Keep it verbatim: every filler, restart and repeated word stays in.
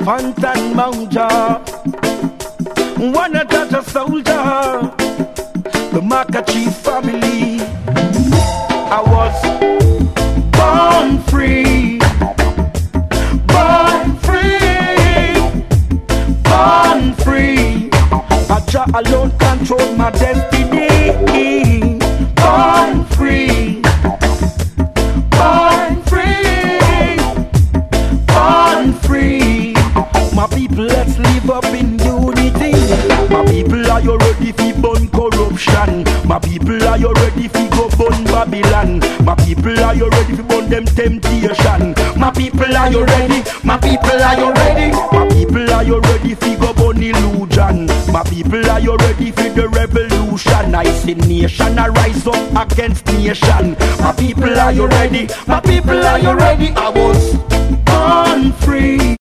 Fantan Mounger, one a touch a soldier, the Makachi family. I was born free, born free, born free. Jah alone control my destiny. Born free, born free, born free. My people, let's live up in unity. My people, are you ready for burn corruption? My people, are you ready for go burn Babylon? My people, are you ready for burn them temptation? My people, are you ready? My people, are you ready? My people, are you ready for go burn illusion? My people, are you ready for the revolution? I see nation a rise up against nation. My people, are you ready? My people, are you ready?